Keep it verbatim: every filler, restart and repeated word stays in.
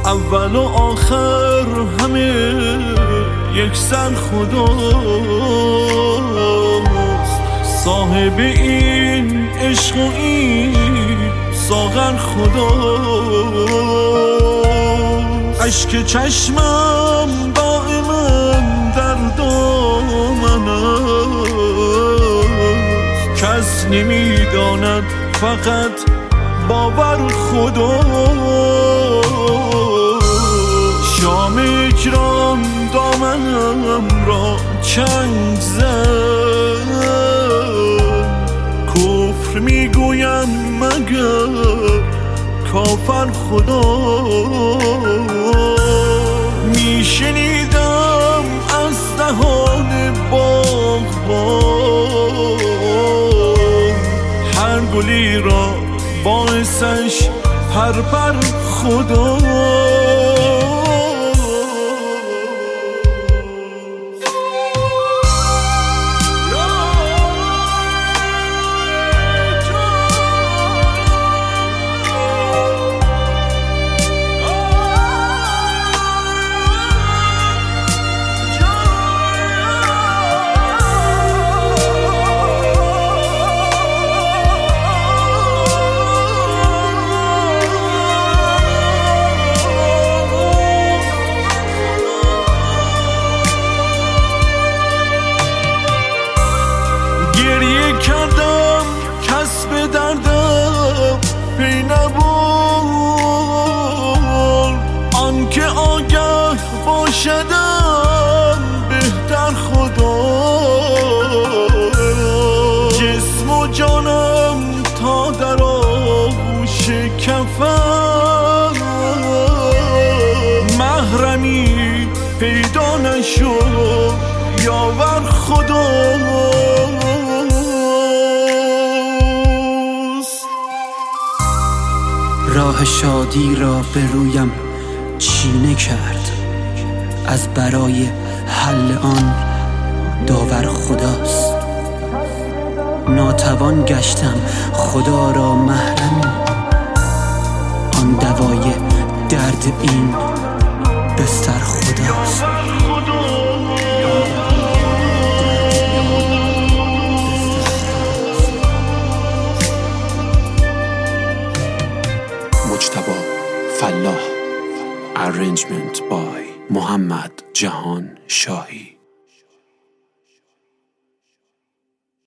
اول و آخر همه یک سر خداست، صاحب این عشق و این ساغر خداست. اشک چشمم دائما در دامن است، کس نمیداند فقط باور خداست. شام اکرام دامنم را چنگ زد، کفر میگویم مگر کافر خداست. میشنیدم از دهان باغبان هر گلی را باعثش پرپر خداست. گریه کردم کس به دردم پی نبرد، آن که آگه باشدم بهتر خداست. جسم و جانم تا در آغوش کفن، محرمی پیدا نشد یاور خداست. راه شادی را به رویم چینه کرد، از برای حل آن داور خداست. ناتوان گشتم خدا را محرمی، آن دوای درد این بستر خداست. مجتبی فلاح. Arrangement by محمد جهان شاهی.